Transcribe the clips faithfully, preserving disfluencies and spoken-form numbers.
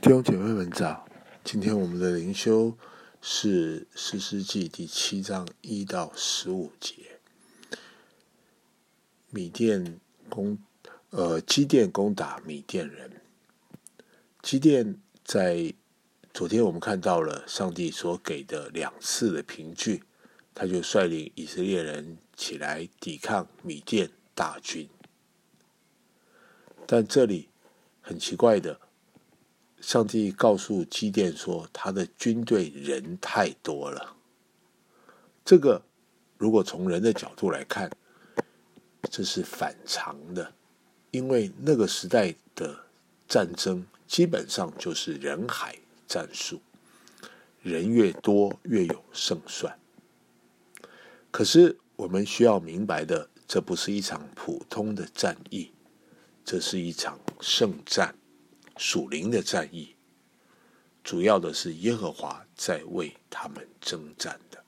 弟兄姐妹们早，今天我们的灵修是士师记第七章一到十五节。米甸攻，呃，基甸攻打米甸人。基甸在昨天我们看到了上帝所给的两次的凭据，他就率领以色列人起来抵抗米甸大军。但这里很奇怪的，上帝告诉基甸说，他的军队人太多了。这个如果从人的角度来看，这是反常的，因为那个时代的战争基本上就是人海战术，人越多越有胜算。可是我们需要明白的，这不是一场普通的战役，这是一场圣战，属灵的战役，主要的是耶和华在为他们征战的。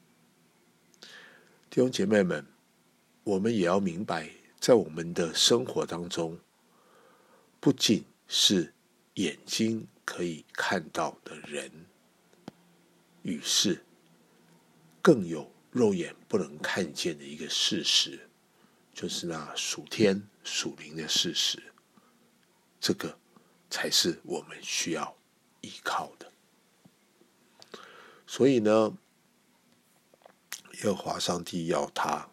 弟兄姐妹们，我们也要明白，在我们的生活当中，不仅是眼睛可以看到的人与事，更有肉眼不能看见的一个事实，就是那属天属灵的事实。这个才是我们需要依靠的。所以呢，耶和华上帝要他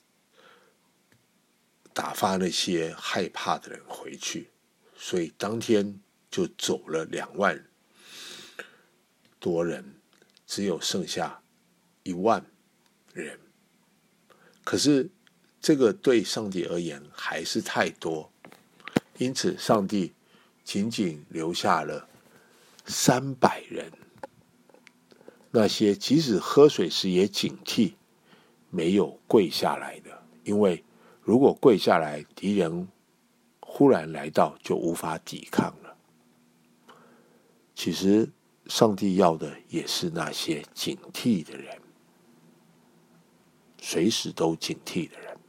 打发那些害怕的人回去，所以当天就走了两万多人，只有剩下一万人。可是这个对上帝而言还是太多，因此上帝仅仅留下了三百人。那些即使喝水时也警惕，没有跪下来的，因为如果跪下来，敌人忽然来到，就无法抵抗了。其实上帝要的也是那些警惕的人，随时都警惕的人。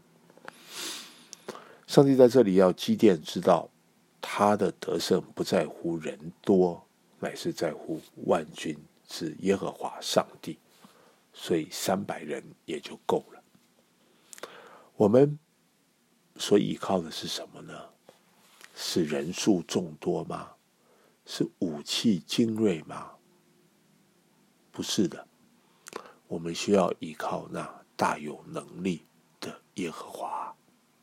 上帝在这里要基甸知道，他的得胜不在乎人多，乃是在乎万军之耶和华上帝，所以三百人也就够了。我们所依靠的是什么呢？是人数众多吗？是武器精锐吗？不是的，我们需要依靠那大有能力的耶和华。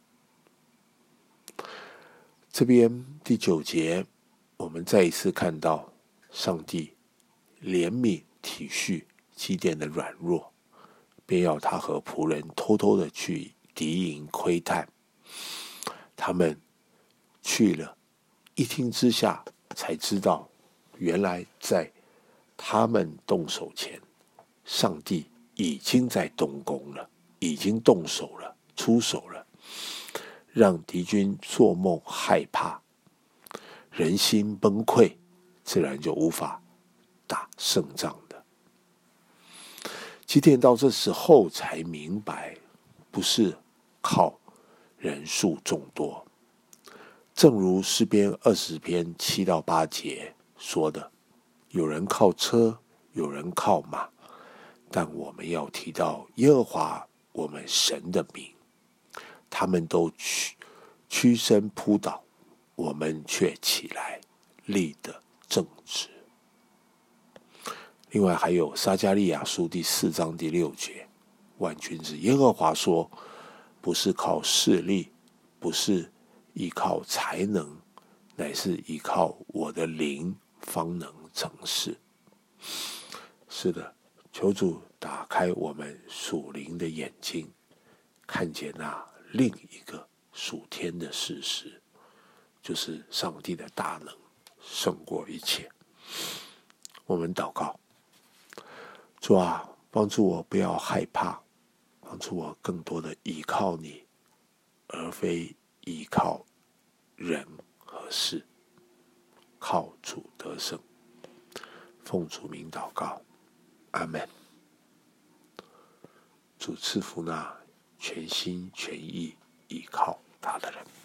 这边第九节，我们再一次看到上帝怜悯体恤基甸的软弱，便要他和仆人偷偷的去敌营窥探。他们去了，一听之下才知道，原来在他们动手前，上帝已经在动工了，已经动手了，出手了，让敌军做梦害怕，人心崩溃，自然就无法打胜仗的。基甸到这时候才明白，不是靠人数众多，正如诗篇二十篇七到八节说的，有人靠车，有人靠马，但我们要提到耶和华我们神的名，他们都屈屈身扑倒，我们却起来立得正直。另外还有撒迦利亚书第四章第六节，万军之耶和华说，不是靠势力，不是依靠才能，乃是依靠我的灵方能成事。是的，求主打开我们属灵的眼睛，看见那另一个属天的事实，就是上帝的大能胜过一切。我们祷告，主啊，帮助我不要害怕，帮助我更多的依靠你，而非依靠人和事，靠主得胜。奉主名祷告，阿们。主赐福那全心全意依靠他的人。